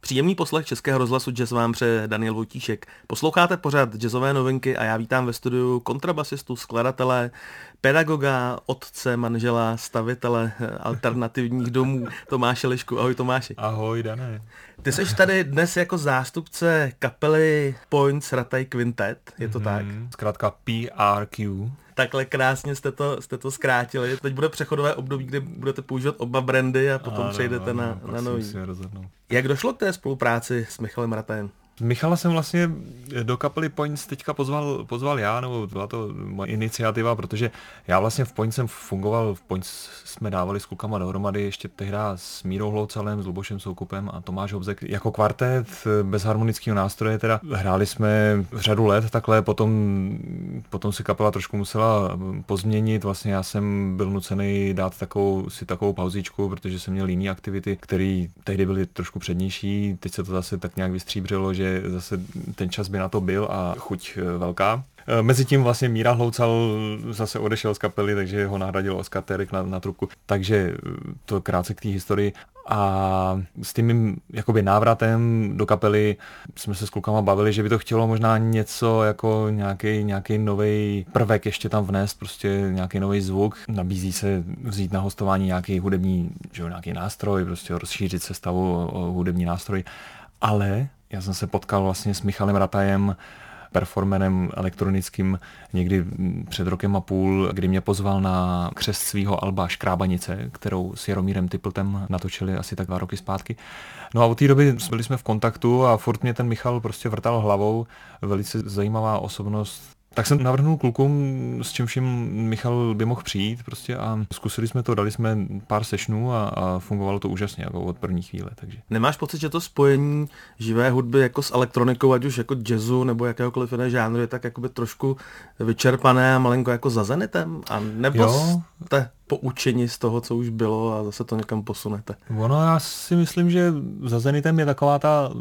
Příjemný poslech Českého rozhlasu Jazz vám přeje Daniel Vojtíšek. Posloucháte pořád jazzové novinky a já vítám ve studiu kontrabasistu, skladatele, pedagoga, otce, manžela, stavitele alternativních domů Tomáše Lišku. Ahoj Tomáši. Ahoj Dané. Ty jsi tady dnes jako zástupce kapely Points Rataj Quintet, je to tak? Zkrátka PRQ. Takhle krásně jste to zkrátili. Teď bude přechodové období, kdy budete používat oba brandy a potom přejdete na nový. Jak došlo k té spolupráci s Michalem Ratajem? Michala jsem vlastně do kapely Points teďka pozval já, nebo byla to moje iniciativa, protože já vlastně v Points jsem fungoval, v Points jsme dávali s klukama dohromady ještě tehdy s Mírou Hloucalem, s Lubošem Soukupem a Tomáš Hobzek jako kvartet bez harmonického nástroje, teda hráli jsme řadu let takhle, potom si kapela trošku musela pozměnit, vlastně já jsem byl nucený dát takovou pauzičku, protože jsem měl jiné aktivity, které tehdy byly trošku přednější, teď se to zase tak nějak vystříbřilo, že zase ten čas by na to byl a chuť velká. Mezitím vlastně Míra Hloucal zase odešel z kapely, takže ho nahradil Oskar Terek na trubku. Takže to krátce k té historii. A s tím mým jakoby návratem do kapely jsme se s klukama bavili, že by to chtělo možná něco jako nějaký nový prvek ještě tam vnést, prostě nějaký nový zvuk. Nabízí se vzít na hostování nějaký hudební, nějaký nástroj, prostě rozšířit sestavu o hudební nástroj. Ale já jsem se potkal vlastně s Michalem Ratajem, performerem elektronickým někdy před rokem a půl, kdy mě pozval na křest svého alba Škrábanice, kterou s Jaromírem Typltem natočili asi tak 2 roky zpátky. No a od té doby byli jsme v kontaktu a furt mě ten Michal prostě vrtal hlavou, velice zajímavá osobnost. Tak jsem navrhnul klukům, s čím vším Michal by mohl přijít prostě a zkusili jsme to, dali jsme pár sessionů a fungovalo to úžasně jako od první chvíle. Takže. Nemáš pocit, že to spojení živé hudby jako s elektronikou, ať už jako jazzu nebo jakéhokoliv jiné žánru je tak jakoby trošku vyčerpané a malinko jako za zenitem? A nebo jste poučeni z toho, co už bylo a zase to někam posunete? Ono, já si myslím, že za zenitem je taková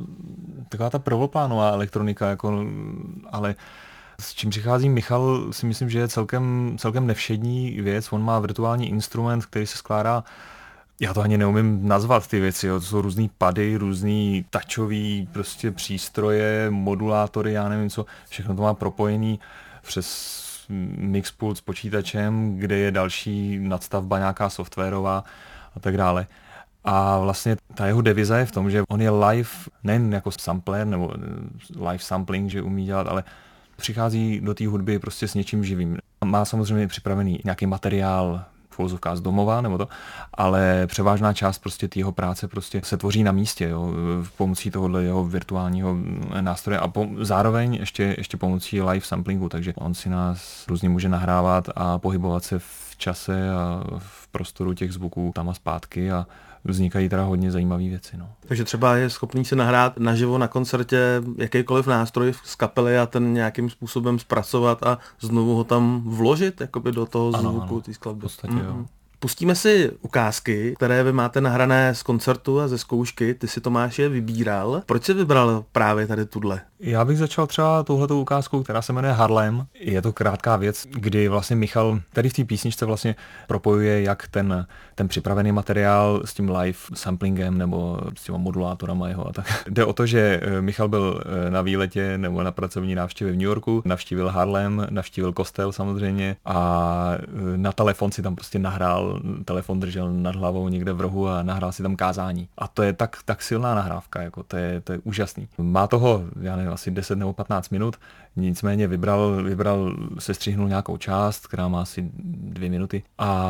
ta prvoplánová elektronika, jako, ale s čím přichází Michal, si myslím, že je celkem nevšední věc. On má virtuální instrument, který se skládá, já to ani neumím nazvat ty věci, jo. To jsou různý pady, různý tačový prostě přístroje, modulátory, já nevím co, všechno to má propojený přes mixpult s počítačem, kde je další nadstavba nějaká softwarová a tak dále. A vlastně ta jeho deviza je v tom, že on je live, nejen jako sampler nebo live sampling, že umí dělat, ale přichází do té hudby prostě s něčím živým. Má samozřejmě připravený nějaký materiál v uvozovkách z domova nebo to, ale převážná část prostě jeho práce prostě se tvoří na místě, jo, pomocí tohohle jeho virtuálního nástroje a zároveň ještě pomocí live samplingu, takže on si nás různě může nahrávat a pohybovat se v čase a v prostoru těch zvuků tam a zpátky a vznikají teda hodně zajímavé věci. No. Takže třeba je schopný se nahrát naživo na koncertě jakýkoliv nástroj z kapely a ten nějakým způsobem zpracovat a znovu ho tam vložit jakoby do toho zvuku té skladby. V podstatě, jo. Pustíme si ukázky, které vy máte nahrané z koncertu a ze zkoušky. Ty si, Tomáš, je vybíral. Proč jsi vybral právě tady tuhle? Já bych začal třeba touhletou ukázkou, která se jmenuje Harlem. Je to krátká věc, kdy vlastně Michal tady v té písničce vlastně propojuje jak ten připravený materiál s tím live samplingem nebo s těma modulátorama jeho a tak. Jde o to, že Michal byl na výletě nebo na pracovní návštěvě v New Yorku, navštívil Harlem, navštívil kostel samozřejmě a na telefon si tam prostě nahrál, telefon držel nad hlavou někde v rohu a nahrál si tam kázání. A to je tak silná nahrávka, jako to je úžasný. Má toho, já nevím, asi 10 nebo 15 minut, nicméně vybral, sestřihnul nějakou část, která má asi 2 minuty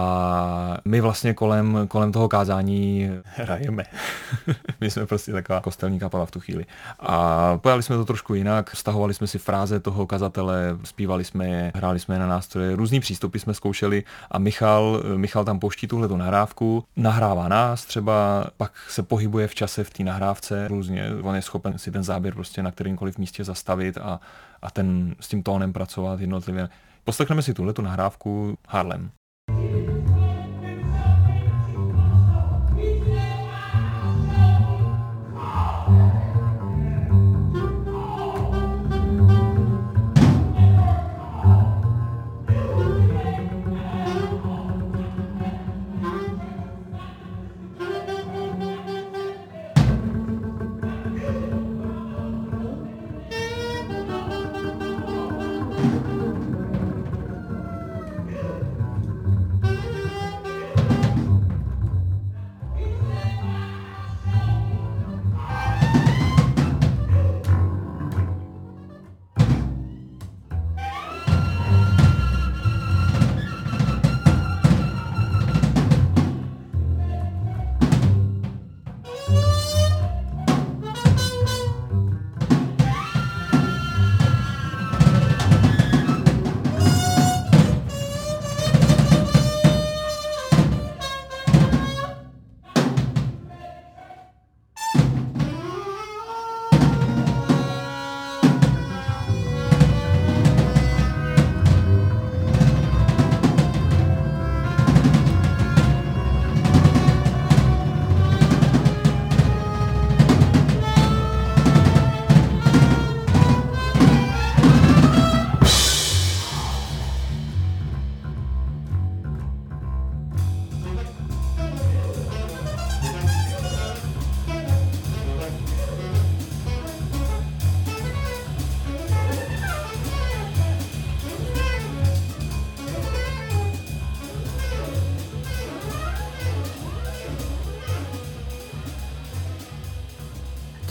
a my vlastně kolem toho kázání hrajeme. My jsme prostě taková kostelní kapela v tu chvíli. A pojali jsme to trošku jinak, stahovali jsme si fráze toho kazatele, zpívali jsme je, hráli jsme je na nástroje, různý přístupy jsme zkoušeli a Michal tam pouští tuhletu nahrávku, nahrává nás třeba, pak se pohybuje v čase v té nahrávce různě, on je schopen si ten záběr prostě na kterémkoliv místě zastavit a s tím tónem pracovat jednotlivě. Poslechneme si tuhletu nahrávku Harlem.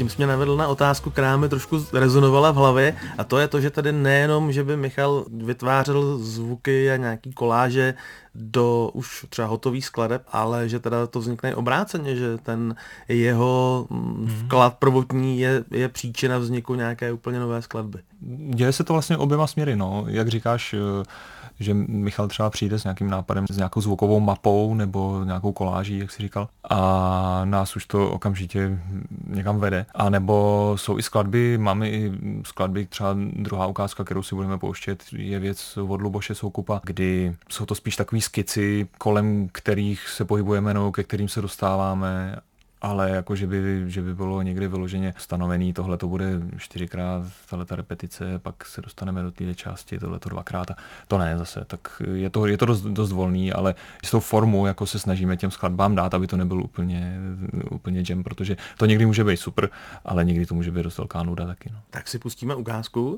tím jsi mě navedl na otázku, která mi trošku rezonovala v hlavě, a to je to, že tady nejenom, že by Michal vytvářel zvuky a nějaký koláže do už třeba hotových skladeb, ale že teda to vznikne obráceně, že ten jeho vklad prvotní je příčina vzniku nějaké úplně nové skladby. Děje se to vlastně oběma směry, no. Jak říkáš, že Michal třeba přijde s nějakým nápadem, s nějakou zvukovou mapou nebo nějakou koláží, jak jsi říkal, a nás už to okamžitě někam vede. A nebo jsou i skladby, máme i skladby, třeba druhá ukázka, kterou si budeme pouštět, je věc od Luboše Soukupa, kdy jsou to spíš takový skici, kolem kterých se pohybujeme nebo ke kterým se dostáváme, ale jako, že by bylo někdy vyloženě stanovený, tohle to bude 4x, tahleta repetice, pak se dostaneme do té části, tohle to 2x. To ne zase, tak je to dost volný, ale s tou formou jako se snažíme těm skladbám dát, aby to nebyl úplně jam, protože to někdy může být super, ale někdy to může být dost velká nuda taky. No. Tak si pustíme ukázku.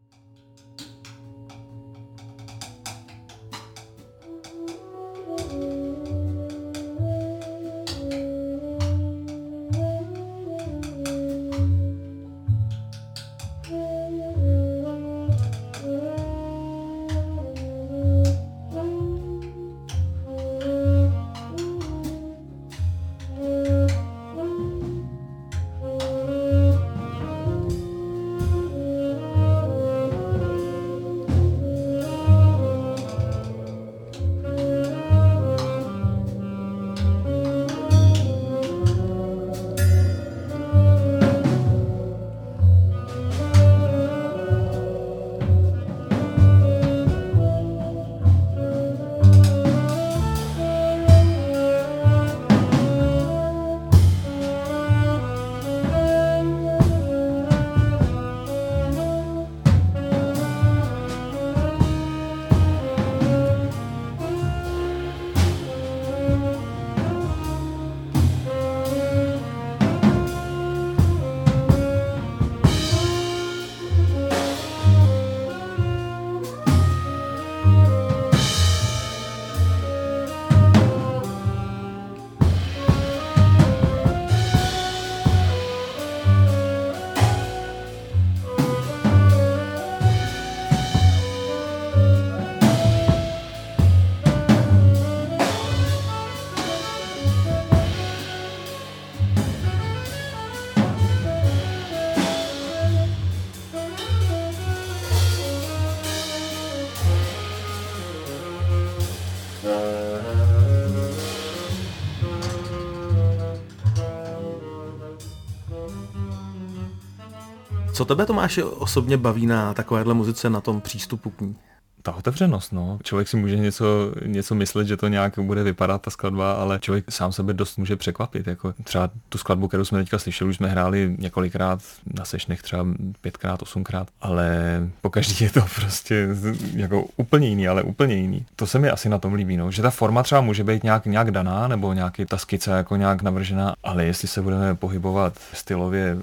Co tebe, Tomáši, osobně baví na takovéhle muzice, na tom přístupu k ní? Ta otevřenost, no. Člověk si může něco myslet, že to nějak bude vypadat ta skladba, ale člověk sám sebe dost může překvapit. Jako třeba tu skladbu, kterou jsme teďka slyšeli, už jsme hráli několikrát na sešnech, třeba 5x, 8x, ale pokaždý je to prostě jako úplně jiný, ale úplně jiný. To se mi asi na tom líbí, no. Že ta forma třeba může být nějak daná, nebo nějaký ta skice jako nějak navržená, ale jestli se budeme pohybovat stylově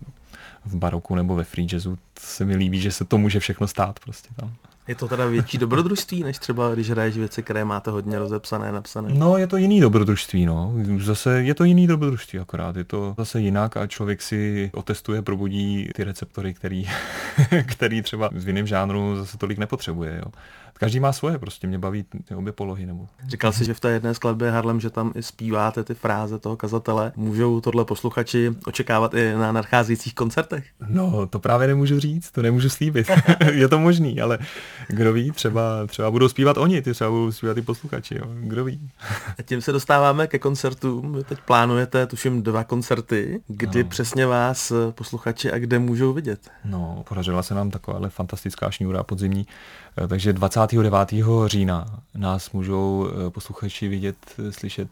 v baroku nebo ve free jazzu, to se mi líbí, že se to může všechno stát prostě tam. Je to teda větší dobrodružství, než třeba když hraješ věci, které máte hodně rozepsané, napsané? No, je to jiný dobrodružství, no. Zase je to jiný dobrodružství akorát. Je to zase jinak a člověk si otestuje, probudí ty receptory, který třeba v jiném žánru zase tolik nepotřebuje, jo. Každý má svoje, prostě mě baví ty obě polohy. Nebo... Říkal jsi, že v té jedné skladbě Harlem, že tam i zpíváte ty fráze toho kazatele. Můžou tohle posluchači očekávat i na nadcházejících koncertech? No, to právě nemůžu říct, to nemůžu slíbit. Je to možný, ale kdo ví, třeba budou zpívat oni, třeba budou zpívat i posluchači, jo. Kdo ví. A tím se dostáváme ke koncertům. Vy teď plánujete, tuším, 2 koncerty. Kdy přesně vás posluchači a kde můžou vidět? No, podařila se nám taková fantastická šňůra podzimní. Takže 29. října nás můžou posluchači vidět, slyšet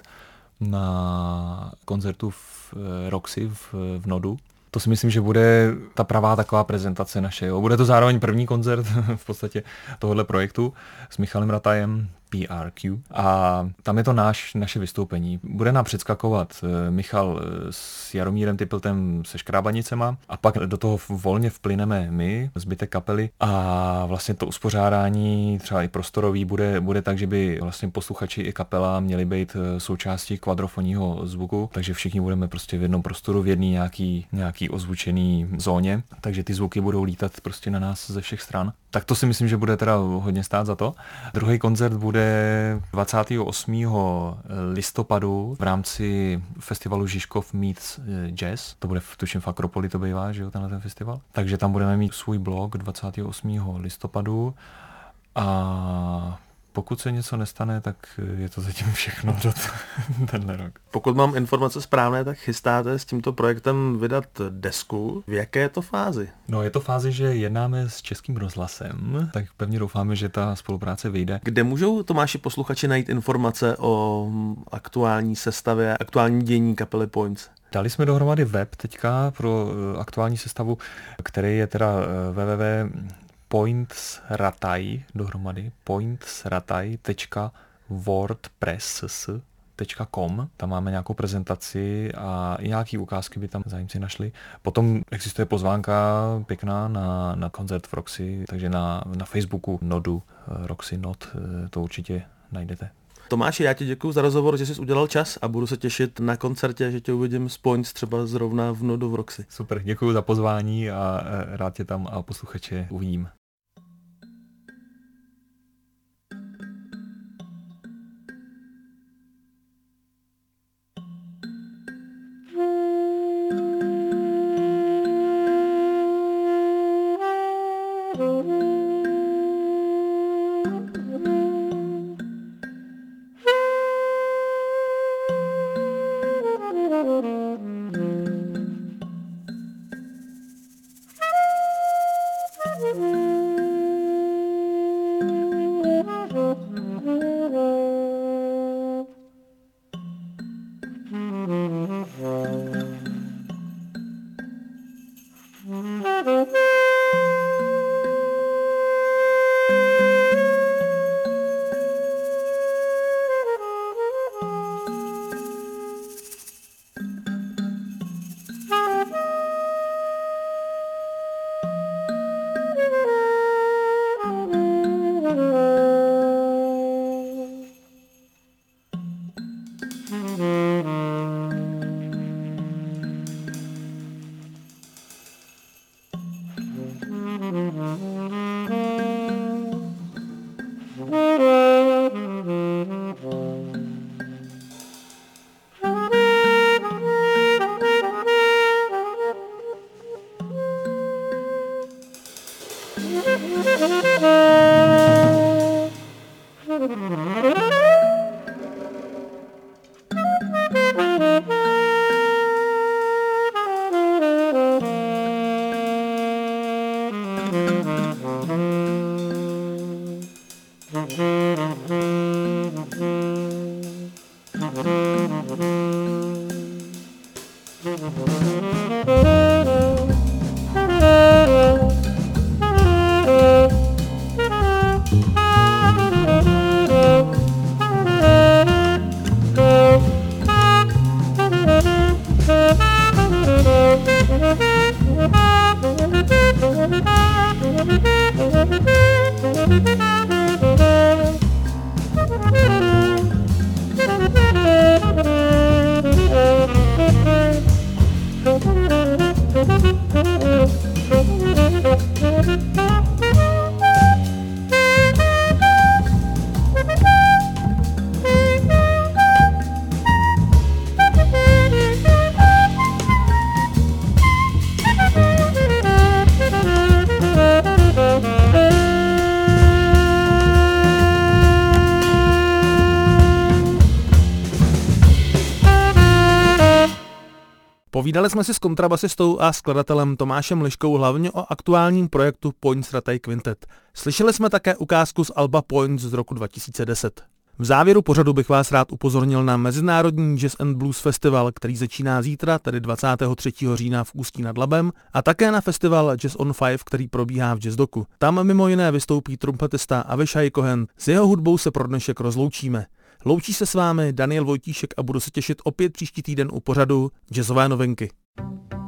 na koncertu v Roxy v Nodu. To si myslím, že bude ta pravá taková prezentace naše. Jo. Bude to zároveň první koncert v podstatě tohohle projektu s Michalem Ratajem, PRQ. A tam je to naše vystoupení. Bude nám předskakovat Michal s Jaromírem Typiltem se Škrábanicema a pak do toho volně vplyneme my, zbytek kapely, a vlastně to uspořádání třeba i prostorový bude tak, že by vlastně posluchači i kapela měli být součástí kvadrofonního zvuku, takže všichni budeme prostě v jednom prostoru, v jedné nějaký ozvučený zóně, takže ty zvuky budou lítat prostě na nás ze všech stran. Tak to si myslím, že bude teda hodně stát za to. Druhý koncert bude 28. listopadu v rámci festivalu Žižkov Meets Jazz. To bude tuším v Akropoli, to bývá, že jo, ten festival. Takže tam budeme mít svůj blog 28. listopadu a pokud se něco nestane, tak je to zatím všechno do tenhle rok. Pokud mám informace správné, tak chystáte s tímto projektem vydat desku. V jaké je to fázi? No, je to fázi, že jednáme s Českým rozhlasem, tak pevně doufáme, že ta spolupráce vyjde. Kde můžou, Tomáši, posluchači najít informace o aktuální sestavě, aktuální dění kapely Points? Dali jsme dohromady web teďka pro aktuální sestavu, který je teda pointsratai.wordpress.com. Tam máme nějakou prezentaci a i nějaký ukázky by tam zájemci našli. Potom existuje pozvánka pěkná na koncert v Roxy, takže na Facebooku Nodu Roxy Not to určitě najdete. Tomáši, já ti děkuji za rozhovor, že jsi udělal čas a budu se těšit na koncertě, že tě uvidím s Points třeba zrovna v Nodu v Roxy. Super, děkuji za pozvání a rád tě tam a posluchače uvidím. Povídali jsme si s kontrabasistou a skladatelem Tomášem Liškou hlavně o aktuálním projektu Points Ratai Quintet. Slyšeli jsme také ukázku z alba Points z roku 2010. V závěru pořadu bych vás rád upozornil na Mezinárodní Jazz and Blues Festival, který začíná zítra, tedy 23. října v Ústí nad Labem, a také na festival Jazz on Five, který probíhá v Jazzdoku. Tam mimo jiné vystoupí trumpetista Avishai Cohen. S jeho hudbou se pro dnešek rozloučíme. Loučí se s vámi Daniel Vojtíšek a budu se těšit opět příští týden u pořadu Jazzové novinky.